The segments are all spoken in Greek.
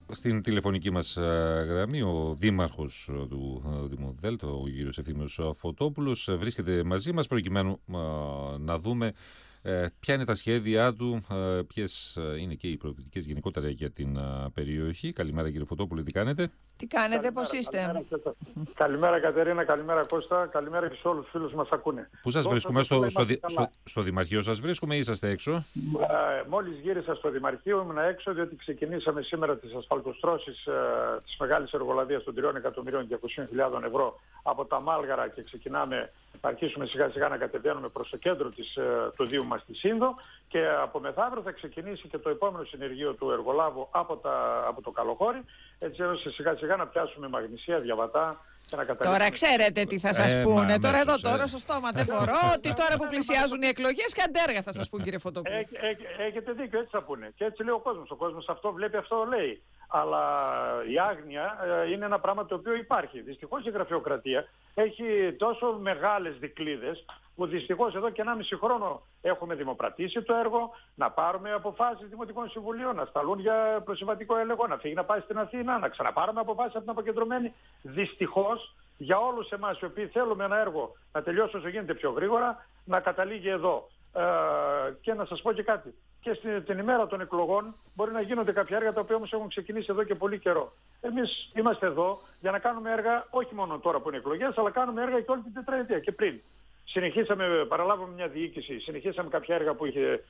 Στην τηλεφωνική μας γραμμή ο δήμαρχος του Δήμου Δέλτα, ο κύριος Ευθύμιος Φωτόπουλος, βρίσκεται μαζί μας προκειμένου να δούμε ποια είναι τα σχέδιά του, ποιες είναι και οι προοπτικές γενικότερα για την περιοχή. Καλημέρα κύριε Φωτόπουλο, τι κάνετε? Τι κάνετε, πώς είστε? Καλημέρα Κατερίνα, καλημέρα Κώστα, καλημέρα και σε όλους τους φίλους μας ακούνε. Πού σας βρίσκουμε, στο Δημαρχείο σας βρίσκουμε ή είσαστε έξω? Μόλις γύρισα στο Δημαρχείο ήμουν έξω, διότι ξεκινήσαμε σήμερα τις ασφαλτοστρώσεις της μεγάλης εργολαβίας των 3.200.000 ευρώ από τα Μάλγαρα και ξεκινάμε, θα αρχίσουμε σιγά σιγά να κατεβαίνουμε προς το κέντρο του Δήμου μας στη Σύνδο και από μεθαύριο θα ξεκινήσει και το επόμενο συνεργείο του εργολάβου από το Καλοχώρι, έτσι ώστε σιγά σιγά να πιάσουμε Μαγνησία, Διαβατά. Τώρα ξέρετε τι θα σας πούνε. Τώρα εδώ, τώρα στο στόμα δεν μπορώ. Ότι τώρα που πλησιάζουν οι εκλογές, κάντε έργα θα σας πούν, κύριε Φωτόπουλο. Έχετε δίκιο, έτσι θα πούνε. Και έτσι λέει ο κόσμος. Ο κόσμος αυτό βλέπει, αυτό λέει. Αλλά η άγνοια είναι ένα πράγμα το οποίο υπάρχει. Δυστυχώς η γραφειοκρατία έχει τόσο μεγάλες δικλείδες που δυστυχώς εδώ και 1,5 χρόνο έχουμε δημοπρατήσει το έργο, να πάρουμε αποφάσεις Δημοτικών Συμβουλίων, να σταλούν για προσυμβατικό έλεγχο, να φύγει να πάει στην Αθήνα, να ξαναπάρουμε αποφάσεις από την αποκεντρωμένη. Δυστυχώς για όλους εμάς οι οποίοι θέλουμε ένα έργο να τελειώσει όσο γίνεται πιο γρήγορα, να καταλήγει εδώ. Και να σας πω και κάτι. Και την ημέρα των εκλογών μπορεί να γίνονται κάποια έργα τα οποία όμως έχουν ξεκινήσει εδώ και πολύ καιρό. Εμείς είμαστε εδώ για να κάνουμε έργα όχι μόνο τώρα που είναι εκλογές, αλλά κάνουμε έργα και όλη την τετραετία και πριν. Παραλάβαμε μια διοίκηση, συνεχίσαμε κάποια έργα που είχε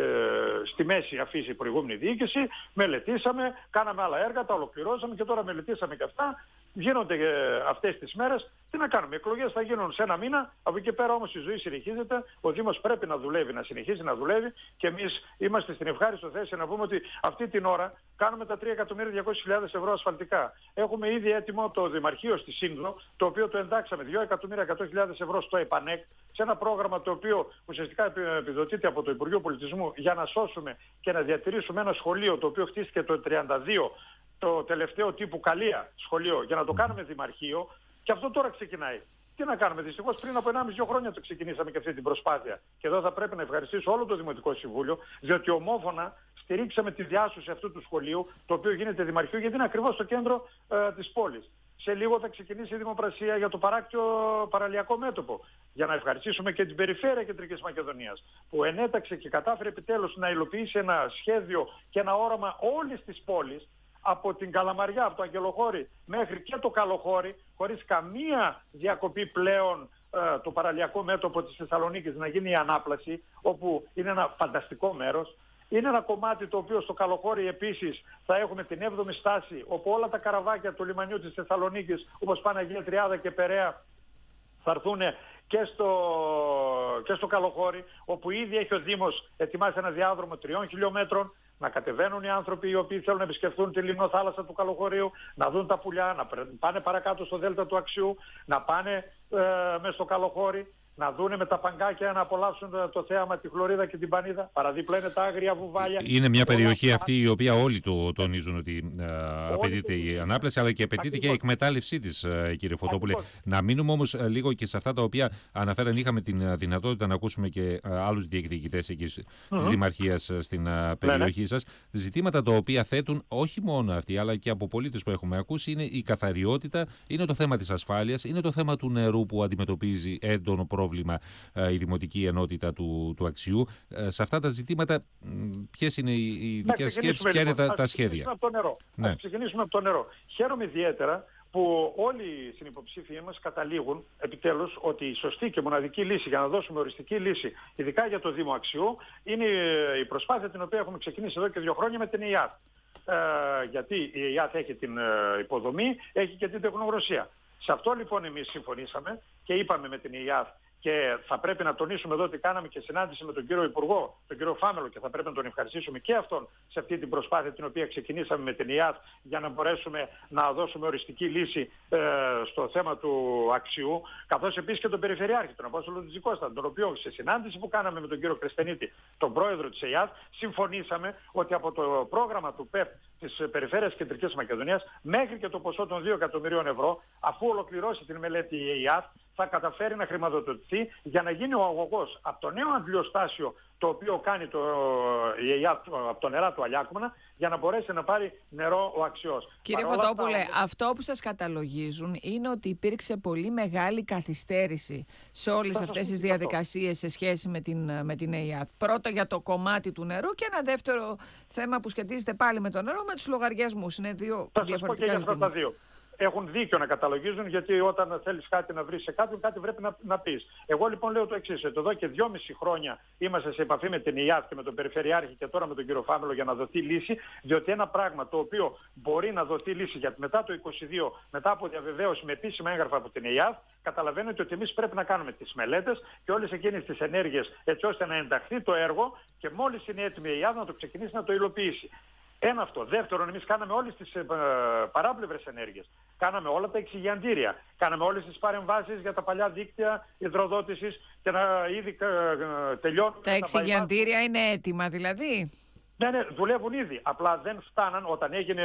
στη μέση αφήσει η προηγούμενη διοίκηση, μελετήσαμε, κάναμε άλλα έργα, τα ολοκληρώσαμε και τώρα μελετήσαμε και αυτά. Γίνονται αυτές τις μέρες. Τι να κάνουμε, οι εκλογές θα γίνουν σε 1 μήνα, από εκεί πέρα όμως η ζωή συνεχίζεται, ο Δήμος πρέπει να δουλεύει, να συνεχίσει να δουλεύει και εμείς είμαστε στην ευχάριστο θέση να πούμε ότι αυτή την ώρα κάνουμε τα 3.200.000 ευρώ ασφαλτικά. Έχουμε ήδη έτοιμο το Δημαρχείο στη Σύνδρο, το οποίο το εντάξαμε 2.100.000 ευρώ στο ΕΠΑΝΕΚ, σε ένα πρόγραμμα το οποίο ουσιαστικά επιδοτείται από το Υπουργείο Πολιτισμού για να σώσουμε και να διατηρήσουμε ένα σχολείο το οποίο χτίστηκε το 1932, το τελευταίο τύπου Καλία σχολείο, για να το κάνουμε δημαρχείο, και αυτό τώρα ξεκινάει. Τι να κάνουμε, δυστυχώς πριν από 1,5-2 χρόνια το ξεκινήσαμε και αυτή την προσπάθεια. Και εδώ θα πρέπει να ευχαριστήσω όλο το Δημοτικό Συμβούλιο, διότι ομόφωνα στηρίξαμε τη διάσωση αυτού του σχολείου, το οποίο γίνεται δημαρχείο, γιατί είναι ακριβώς στο κέντρο της πόλης. Σε λίγο θα ξεκινήσει η δημοπρασία για το παράκτιο παραλιακό μέτωπο. Για να ευχαριστήσουμε και την Περιφέρεια Κεντρικής Μακεδονίας, που ενέταξε και κατάφερε επιτέλους να υλοποιήσει ένα σχέδιο και ένα όραμα όλης της πόλης, από την Καλαμαριά, από το Αγγελοχώρι μέχρι και το Καλοχώρι, χωρίς καμία διακοπή πλέον το παραλιακό μέτωπο της Θεσσαλονίκης να γίνει η ανάπλαση, όπου είναι ένα φανταστικό μέρος. Είναι ένα κομμάτι το οποίο στο Καλοχώρι επίσης θα έχουμε την 7η στάση, όπου όλα τα καραβάκια του λιμανιού της Θεσσαλονίκης, όπως Παναγία Τριάδα και Περαία, θα έρθουν και στο Καλοχώρι, όπου ήδη έχει ο Δήμος ετοιμάσει ένα διάδρομο 3 χιλιόμετρων, να κατεβαίνουν οι άνθρωποι οι οποίοι θέλουν να επισκεφθούν τη λιμνό θάλασσα του Καλοχωρίου, να δουν τα πουλιά, να πάνε παρακάτω στο Δέλτα του Αξιού, να πάνε μες στο Καλοχώρι, να δούνε με τα παγκάκια να απολαύσουν το θέαμα, τη Χλωρίδα και την Πανίδα. Παραδίπλα είναι τα άγρια βουβάλια. Είναι μια περιοχή αυτή η οποία όλοι το τονίζουν ότι απαιτείται η ανάπλαση, αλλά και απαιτείται και η εκμετάλλευσή της, κύριε Φωτόπουλε. Να μείνουμε όμως λίγο και σε αυτά τα οποία αναφέραν. Είχαμε την δυνατότητα να ακούσουμε και άλλους διεκδικητές εκεί της Δημαρχίας στην περιοχή σας. Ζητήματα τα οποία θέτουν όχι μόνο αυτοί, αλλά και από πολίτες που έχουμε ακούσει, είναι η καθαριότητα, είναι το θέμα της ασφάλειας, είναι το θέμα του νερού που αντιμετωπίζει έντονο πρόβλημα η Δημοτική Ενότητα του Αξιού. Σε αυτά τα ζητήματα, ποιες είναι οι δικές σκέψεις, ποια είναι τα σχέδια? Να ξεκινήσουμε από το νερό. Χαίρομαι ιδιαίτερα που όλοι οι συνυποψήφοι μας καταλήγουν επιτέλους ότι η σωστή και μοναδική λύση για να δώσουμε οριστική λύση, ειδικά για το Δήμο Αξιού, είναι η προσπάθεια την οποία έχουμε ξεκινήσει εδώ και 2 χρόνια με την ΕΙΑΘ. Γιατί η ΕΙΑΘ έχει την υποδομή, έχει και την τεχνογνωσία. Σε αυτό λοιπόν εμείς συμφωνήσαμε και είπαμε με την ΕΙΑΘ, και θα πρέπει να τονίσουμε εδώ ότι κάναμε και συνάντηση με τον κύριο Υπουργό, τον κύριο Φάμελο, και θα πρέπει να τον ευχαριστήσουμε και αυτόν σε αυτή την προσπάθεια την οποία ξεκινήσαμε με την ΕΙΑΘ για να μπορέσουμε να δώσουμε οριστική λύση στο θέμα του Αξιού, καθώς επίσης και τον Περιφερειάρχη, τον Απόστολο Τζικώστα, τον οποίο σε συνάντηση που κάναμε με τον κύριο Κρεσπενίτη, τον πρόεδρο της ΕΙΑΘ, συμφωνήσαμε ότι από το πρόγραμμα του ΠΕΠ της Περιφέρειας Κεντρικής Μακεδονίας μέχρι και το ποσό των 2 εκατομμυρίων ευρώ, αφού ολοκληρώσει την μελέτη η ΕΙΑΘ, θα καταφέρει να χρηματοδοτηθεί για να γίνει ο αγωγός από το νέο αντλιοστάσιο το οποίο κάνει η ΕΙΑ από το νερά του Αλιάκμονα για να μπορέσει να πάρει νερό ο Αξιός. Κύριε Φωτόπουλε, αυτό που σας καταλογίζουν είναι ότι υπήρξε πολύ μεγάλη καθυστέρηση σε όλες αυτές τις διαδικασίες σε σχέση με την ΕΙΑ. Πρώτα για το κομμάτι του νερού και ένα δεύτερο θέμα που σχετίζεται πάλι με το νερό, με τους λογαριασμούς. Είναι δύο διαφορετικά ζητήματα. Έχουν δίκιο να καταλογίζουν, γιατί όταν θέλεις κάτι να βρεις σε κάποιον, κάτι πρέπει να πεις. Εγώ λοιπόν λέω το εξής: εδώ και 2,5 χρόνια είμαστε σε επαφή με την ΙΑΘ και με τον Περιφερειάρχη και τώρα με τον κύριο Φάμελο για να δοθεί λύση, διότι ένα πράγμα το οποίο μπορεί να δοθεί λύση γιατί μετά το 2022, μετά από διαβεβαίωση με επίσημα έγγραφα από την ΙΑΘ, καταλαβαίνετε ότι εμείς πρέπει να κάνουμε τις μελέτες και όλες εκείνες τις ενέργειες έτσι ώστε να ενταχθεί το έργο και μόλις είναι έτοιμη η ΙΑΘ να το ξεκινήσει να το υλοποιήσει. Ένα αυτό. Δεύτερον, εμείς κάναμε όλες τις παράπλευρες ενέργειες. Κάναμε όλα τα εξηγιαντήρια. Κάναμε όλες τις παρεμβάσεις για τα παλιά δίκτυα υδροδότησης και να ήδη τελειώνουμε. Τα εξηγιαντήρια είναι έτοιμα δηλαδή? Ναι, δουλεύουν ήδη. Απλά δεν φτάναν όταν έγινε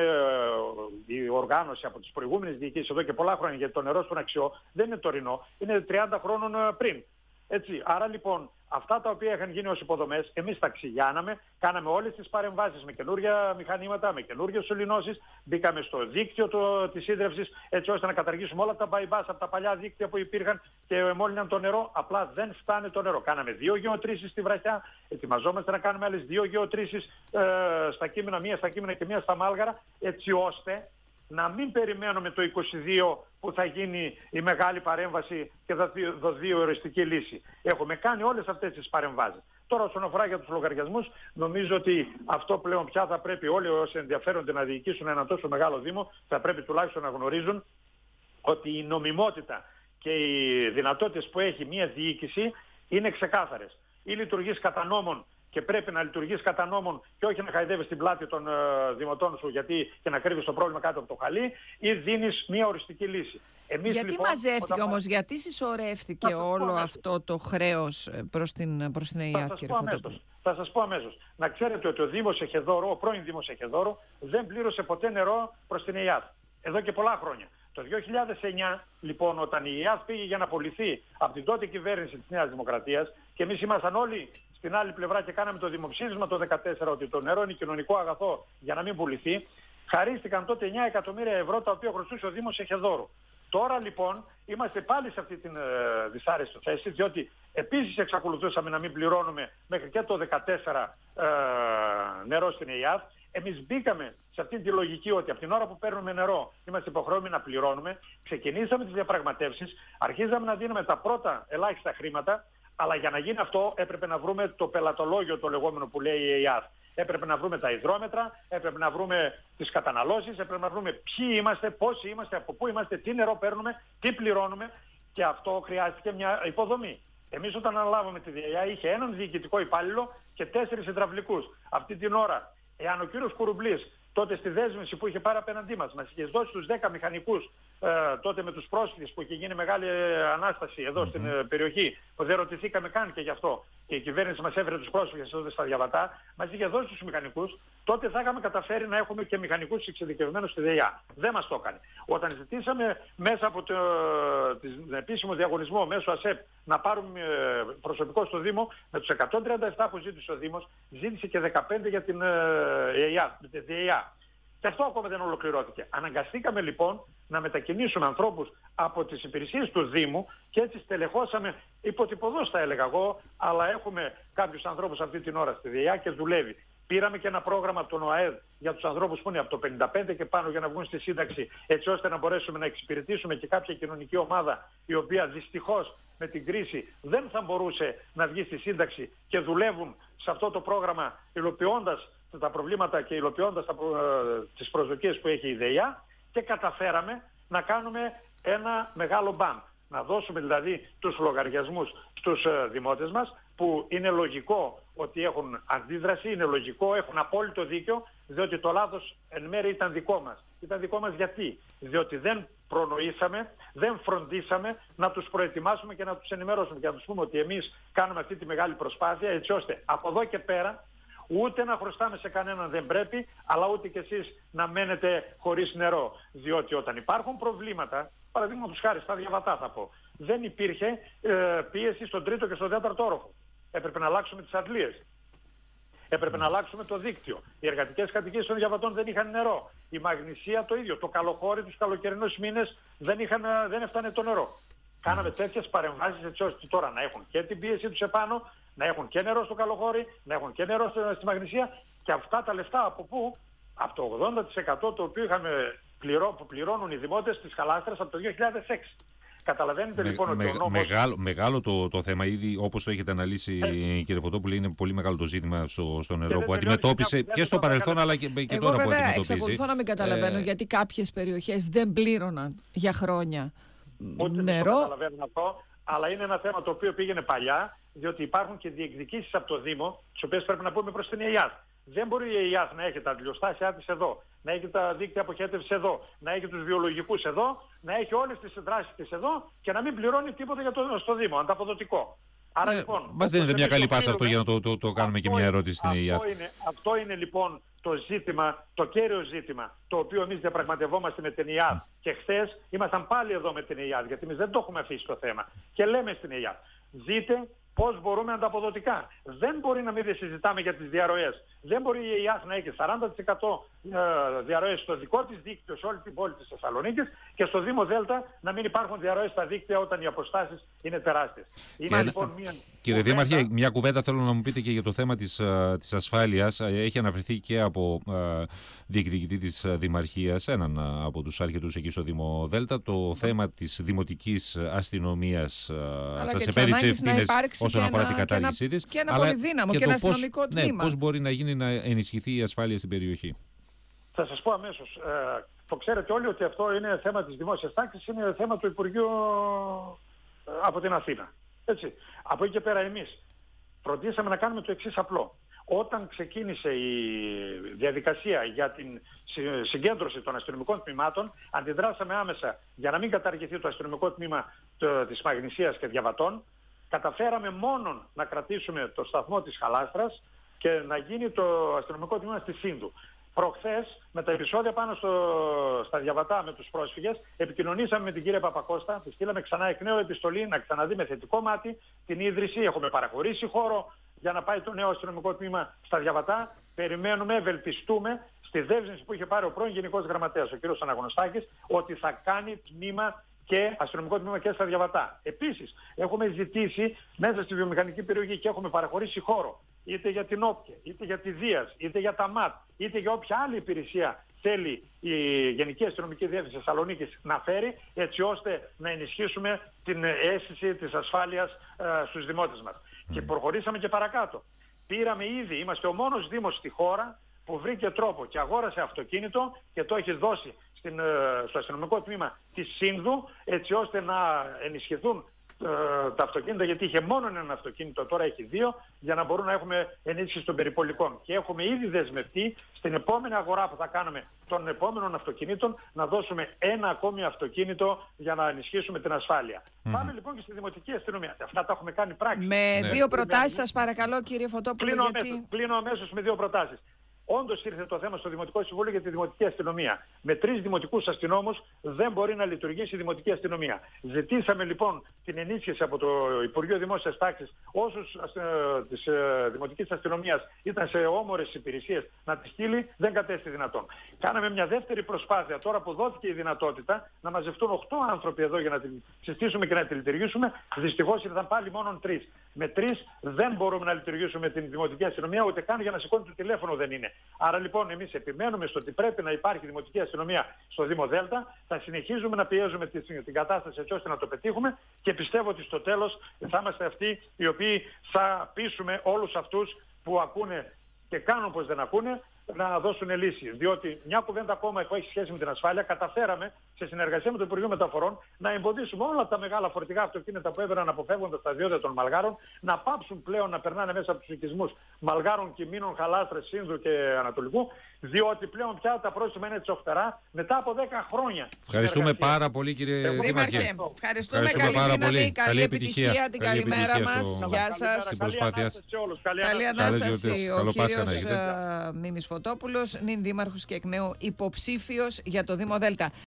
η οργάνωση από τις προηγούμενες διοικήσεις εδώ και πολλά χρόνια, γιατί το νερό στον Αξιό δεν είναι τωρινό, είναι 30 χρόνων πριν. Έτσι, άρα λοιπόν αυτά τα οποία είχαν γίνει ως υποδομές, εμείς τα ξυγιάναμε, κάναμε όλες τις παρεμβάσεις με καινούργια μηχανήματα, με καινούργιες σωληνώσεις, μπήκαμε στο δίκτυο της σύντρευσης έτσι ώστε να καταργήσουμε όλα τα bypass από τα παλιά δίκτυα που υπήρχαν και μόλυναν το νερό. Απλά δεν φτάνει το νερό. Κάναμε 2 γεωτρήσεις στη Βραχιά, ετοιμαζόμαστε να κάνουμε άλλες 2 γεωτρήσεις στα Κείμενα, μία στα Κείμενα και μία στα Μάλγαρα, έτσι ώστε να μην περιμένουμε το 22 που θα γίνει η μεγάλη παρέμβαση και θα δοθεί οριστική λύση. Έχουμε κάνει όλες αυτές τις παρεμβάσεις. Τώρα όσον αφορά για τους λογαριασμούς, νομίζω ότι αυτό πλέον πια θα πρέπει όλοι όσοι ενδιαφέρονται να διοικήσουν ένα τόσο μεγάλο Δήμο, θα πρέπει τουλάχιστον να γνωρίζουν ότι η νομιμότητα και οι δυνατότητες που έχει μια διοίκηση είναι ξεκάθαρες. Ή λειτουργείς κατά νόμον και πρέπει να λειτουργείς κατά νόμον και όχι να χαϊδεύεις την πλάτη των δημοτών σου και να κρύβεις το πρόβλημα κάτω από το χαλί, ή δίνεις μια οριστική λύση. Εμείς, γιατί λοιπόν, μαζεύτηκε όμως, γιατί συσσωρεύτηκε όλο αυτό το χρέος προς την ΕΙΑΘ, κύριε Φωτόπουλε? Θα σας πω αμέσως. Να ξέρετε ότι ο Δήμος Εχεδόρου, ο πρώην Δήμος Εχεδόρου, δεν πλήρωσε ποτέ νερό προς την ΕΙΑΘ. Εδώ και πολλά χρόνια. Το 2009, λοιπόν, όταν η ΙΑΘ πήγε για να απολυθεί από την τότε κυβέρνηση της Νέας Δημοκρατίας και εμείς ήμασταν όλοι στην άλλη πλευρά και κάναμε το δημοψήφισμα το 2014 ότι το νερό είναι κοινωνικό αγαθό για να μην πουληθεί, χαρίστηκαν τότε 9 εκατομμύρια ευρώ τα οποία χρωστούσε ο Δήμος Εχεδόρου. Τώρα λοιπόν είμαστε πάλι σε αυτή την δυσάρεστη θέση, διότι επίσης εξακολουθούσαμε να μην πληρώνουμε μέχρι και το 2014 νερό στην ΕΙΑΘ. Εμείς μπήκαμε σε αυτή τη λογική ότι από την ώρα που παίρνουμε νερό είμαστε υποχρεωμένοι να πληρώνουμε. Ξεκινήσαμε τις διαπραγματεύσεις, αρχίζαμε να δίνουμε τα πρώτα ελάχιστα χρήματα, αλλά για να γίνει αυτό έπρεπε να βρούμε το πελατολόγιο το λεγόμενο που λέει η ΕΙΑΘ. Έπρεπε να βρούμε τα υδρόμετρα, έπρεπε να βρούμε τις καταναλώσεις, έπρεπε να βρούμε ποιοι είμαστε, πόσοι είμαστε, από πού είμαστε, τι νερό παίρνουμε, τι πληρώνουμε, και αυτό χρειάστηκε μια υποδομή. Εμείς όταν αναλάβαμε τη ΔΕΙΑ είχε έναν διοικητικό υπάλληλο και 4 υδραυλικούς. Αυτή την ώρα, εάν ο κύριος Κουρουμπλής τότε στη δέσμευση που είχε πάρει απέναντί μας είχε δώσει τους 10 μηχανικούς τότε με τους πρόσφυγες που είχε γίνει μεγάλη ανάσταση εδώ στην περιοχή, που δεν ρωτηθήκαμε καν και γι' αυτό, και η κυβέρνηση μας έφερε τους πρόσφυγες εδώ στα Διαβατά, μας είχε δώσει τους μηχανικούς, τότε θα είχαμε καταφέρει να έχουμε και μηχανικούς εξειδικευμένους στη ΔΕΙΑ. Δεν μας το έκανε. Όταν ζητήσαμε μέσα από τον επίσημο διαγωνισμό μέσω ΑΣΕΠ να πάρουμε προσωπικό στο Δήμο, με τους 137 που ζήτησε ο Δήμος, ζήτησε και 15 για την ΔΕΙΑ. Και αυτό ακόμα δεν ολοκληρώθηκε. Αναγκαστήκαμε λοιπόν να μετακινήσουμε ανθρώπους από τις υπηρεσίες του Δήμου και έτσι στελεχώσαμε, υποτυπωδώς θα έλεγα εγώ, αλλά έχουμε κάποιους ανθρώπους αυτή την ώρα στη ΔΕΙΑ και δουλεύει. Πήραμε και ένα πρόγραμμα από τον ΟΑΕΔ για τους ανθρώπους που είναι από το 55 και πάνω για να βγουν στη σύνταξη, έτσι ώστε να μπορέσουμε να εξυπηρετήσουμε και κάποια κοινωνική ομάδα η οποία δυστυχώς με την κρίση δεν θα μπορούσε να βγει στη σύνταξη και δουλεύουν σε αυτό το πρόγραμμα υλοποιώντας τα προβλήματα και υλοποιώντας τις προσδοκίες που έχει η ΔΕΙΑ, και καταφέραμε να κάνουμε ένα μεγάλο μπαμ. Να δώσουμε δηλαδή τους λογαριασμούς στους δημότες μας, που είναι λογικό ότι έχουν αντίδραση, είναι λογικό, έχουν απόλυτο δίκιο, διότι το λάθος εν μέρει ήταν δικό μας. Ήταν δικό μας γιατί? Διότι δεν προνοήσαμε, δεν φροντίσαμε να τους προετοιμάσουμε και να τους ενημερώσουμε και να τους πούμε ότι εμείς κάνουμε αυτή τη μεγάλη προσπάθεια, έτσι ώστε από εδώ και πέρα ούτε να χρωστάμε σε κανέναν δεν πρέπει, αλλά ούτε κι εσείς να μένετε χωρίς νερό. Διότι όταν υπάρχουν προβλήματα, παραδείγματος χάρη στα Διαβατά θα πω, δεν υπήρχε πίεση στον 3ο και στον 4ο όροφο. έπρεπε να αλλάξουμε τις αντλίες. Έπρεπε να αλλάξουμε το δίκτυο. Οι εργατικές κατοικίες των διαβατών δεν είχαν νερό. Η Μαγνησία το ίδιο. Το καλοχώρι τους καλοκαιρινούς μήνες δεν έφτανε το νερό. Κάναμε τέτοιες παρεμβάσεις έτσι ώστε τώρα να έχουν και την πίεση τους επάνω, να έχουν και νερό στο καλοχώρι, να έχουν και νερό στη Μαγνησία, και αυτά τα λεφτά από πού? Από το 80% το οποίο που πληρώνουν οι δημότες της Χαλάστρας από το 2006. Καταλαβαίνετε λοιπόν ότι ο νόμος... Μεγάλο το θέμα, ήδη όπως το έχετε αναλύσει, κύριε Φωτόπουλε, είναι πολύ μεγάλο το ζήτημα στο νερό που αντιμετώπισε και στο παρελθόν αλλά και τώρα που αντιμετωπίζει. Εξακολουθώ να μην καταλαβαίνω γιατί κάποιες περιοχές δεν πλήρωναν για χρόνια ούτε νερό. Δεν καταλαβαίνω αυτό, αλλά είναι ένα θέμα το οποίο πήγαινε παλιά, διότι υπάρχουν και διεκδικήσεις από το Δήμο, τις οποίες πρέπει να πούμε προς την ΕΙΑΘ. Δεν μπορεί η ΕΙΑΘ να έχει τα αντιλιοστάσια της εδώ, να έχει τα δίκτυα αποχέτευσης εδώ, να έχει τους βιολογικούς εδώ, να έχει όλες τις δράσεις της εδώ και να μην πληρώνει τίποτα στο Δήμο, ανταποδοτικό. Άρα λοιπόν... Μας δίνεται μια καλή πάσα αυτό για να το κάνουμε και μια ερώτηση στην ΕΙΑΘ. Αυτό είναι λοιπόν το ζήτημα, το κέριο ζήτημα, το οποίο εμείς διαπραγματευόμαστε με την ΕΙΑΘ. Και χθες ήμασταν πάλι εδώ με την ΕΙΑΘ, γιατί εμείς δεν το έχουμε αφήσει το θέμα. Και λέμε στην ΕΙΑΘ, δείτε πώς μπορούμε ανταποδοτικά. Δεν μπορεί να μην συζητάμε για τις διαρροές. Δεν μπορεί η ΕΙΑΘ να έχει 40% διαρροές στο δικό της δίκτυο σε όλη την πόλη της Θεσσαλονίκης και στο Δήμο Δέλτα να μην υπάρχουν διαρροές στα δίκτυα όταν οι αποστάσεις είναι τεράστιες. Κύριε Δήμαρχε, μια κουβέντα θέλω να μου πείτε και για το θέμα της ασφάλειας. Έχει αναφερθεί και από διεκδικητή της Δημαρχίας, έναν από τους άρχετους εκεί στο Δήμο Δέλτα, το θέμα της δημοτικής αστυνομίας. Σας επέδειξε ευθύνες όσον αφορά την κατάργησή της. Και ένα πολυδύναμο και ένα αστυνομικό τμήμα. Πώς μπορεί να γίνει να ενισχυθεί η ασφάλεια στην περιοχή? Θα σας πω αμέσως. Το ξέρετε όλοι ότι αυτό είναι θέμα της δημόσιας τάξης, είναι θέμα του Υπουργείου από την Αθήνα. Έτσι. Από εκεί και πέρα εμείς φροντίσαμε να κάνουμε το εξής απλό. Όταν ξεκίνησε η διαδικασία για την συγκέντρωση των αστυνομικών τμήματων, αντιδράσαμε άμεσα για να μην καταργηθεί το αστυνομικό τμήμα της Μαγνησίας και Διαβατών. Καταφέραμε μόνον να κρατήσουμε το σταθμό της Χαλάστρας και να γίνει το αστυνομικό τμήμα στη Σύνδου. Προχθές, με τα επεισόδια πάνω στα Διαβατά με τους πρόσφυγες, επικοινωνήσαμε με την κυρία Παπακώστα, τη στείλαμε ξανά εκ νέου επιστολή να ξαναδεί με θετικό μάτι την ίδρυση. Έχουμε παραχωρήσει χώρο για να πάει το νέο αστυνομικό τμήμα στα Διαβατά. Περιμένουμε, ευελπιστούμε στη δέσμευση που είχε πάρει ο πρώην Γενικός Γραμματέας, ο κ. Αναγνωστάκης, ότι θα κάνει τμήμα και αστυνομικό τμήμα και στα Διαβατά. Επίσης, έχουμε ζητήσει μέσα στη βιομηχανική περιοχή και έχουμε παραχωρήσει χώρο είτε για την ΟΠΚΕ, είτε για τη ΔΙΑΣ, είτε για τα ΜΑΤ, είτε για όποια άλλη υπηρεσία θέλει η Γενική Αστυνομική Διεύθυνση Θεσσαλονίκης να φέρει, έτσι ώστε να ενισχύσουμε την αίσθηση της ασφάλειας στους δημότες μας. Και προχωρήσαμε και παρακάτω. Πήραμε ήδη, είμαστε ο μόνος Δήμος στη χώρα που βρήκε τρόπο και αγόρασε αυτοκίνητο και το έχει δώσει στο αστυνομικό τμήμα της Σύνδου, έτσι ώστε να ενισχυθούν τα αυτοκίνητα, γιατί είχε μόνο ένα αυτοκίνητο, τώρα έχει δύο, για να μπορούν να έχουμε ενίσχυση των περιπολικών. Και έχουμε ήδη δεσμευτεί στην επόμενη αγορά που θα κάνουμε των επόμενων αυτοκινήτων να δώσουμε ένα ακόμη αυτοκίνητο για να ενισχύσουμε την ασφάλεια. Πάμε λοιπόν και στη Δημοτική Αστυνομία. Αυτά τα έχουμε κάνει πράξη. Με δύο προτάσεις σας παρακαλώ, κύριε Φωτόπουλε. Κλείνω αμέσως με δύο προτάσεις. Όντως ήρθε το θέμα στο Δημοτικό Συμβούλιο για τη Δημοτική Αστυνομία. Με 3 δημοτικούς αστυνόμους δεν μπορεί να λειτουργήσει η Δημοτική Αστυνομία. Ζητήσαμε λοιπόν την ενίσχυση από το Υπουργείο Δημόσιας Τάξης όσους της Δημοτικής Αστυνομίας ήταν σε όμορες υπηρεσίες να τη στείλει, δεν κατέστη δυνατόν. Κάναμε μια δεύτερη προσπάθεια τώρα που δόθηκε η δυνατότητα να μαζευτούν 8 άνθρωποι εδώ για να την συστήσουμε και να τη λειτουργήσουμε. Δυστυχώς ήρθαν πάλι μόνο 3. Με 3 δεν μπορούμε να λειτουργήσουμε την Δημοτική Αστυνομία, ούτε καν για να σηκώνει το τηλέφωνο δεν είναι. Άρα λοιπόν εμείς επιμένουμε στο ότι πρέπει να υπάρχει Δημοτική Αστυνομία στο Δήμο Δέλτα. Θα συνεχίζουμε να πιέζουμε την κατάσταση έτσι ώστε να το πετύχουμε και πιστεύω ότι στο τέλος θα είμαστε αυτοί οι οποίοι θα πείσουμε όλους αυτούς που ακούνε και κάνουν πως δεν ακούνε να δώσουν λύση. Διότι μια κουβέντα ακόμα που έχει σχέση με την ασφάλεια, καταφέραμε σε συνεργασία με το Υπουργείο Μεταφορών να εμποδίσουμε όλα τα μεγάλα φορτηγά αυτοκίνητα που έβαιναν αποφεύγοντας τα διόδια των Μαλγάρων να πάψουν πλέον να περνάνε μέσα από τους οικισμούς Μαλγάρων, Κιμήνων, Χαλάστρας, Σύνδου και Ανατολικού, διότι πλέον πια τα πρόστιμα είναι τσοχτερά μετά από 10 χρόνια. Ευχαριστούμε πάρα πολύ, κύριε Δήμαρχε. Ευχαριστούμε πάρα πολύ. Καλή επιτυχία, την καλημέρα μας. Γεια σας. Καλή Ανάσταση. Ο κύριος Μίμης Φωτόπουλος, νυν δήμαρχος και εκ νέου υποψήφιος για το Δήμο Δέλτα.